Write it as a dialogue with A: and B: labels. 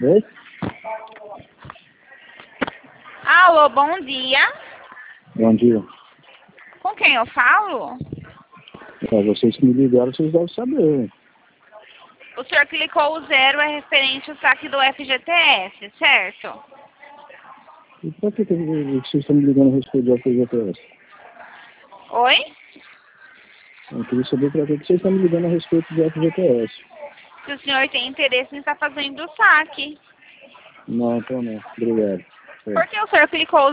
A: Oi?
B: Alô, bom dia.
A: Bom dia.
B: Com quem eu falo?
A: Vocês que me ligaram, vocês devem saber.
B: O senhor clicou o 0 é referente ao saque do FGTS, certo?
A: E por que vocês estão me ligando a respeito do FGTS?
B: Oi?
A: Eu queria saber para que vocês estão me ligando a respeito do FGTS.
B: Se o senhor tem interesse em estar fazendo o saque.
A: Não, então não. Obrigado.
B: Por que o senhor clicou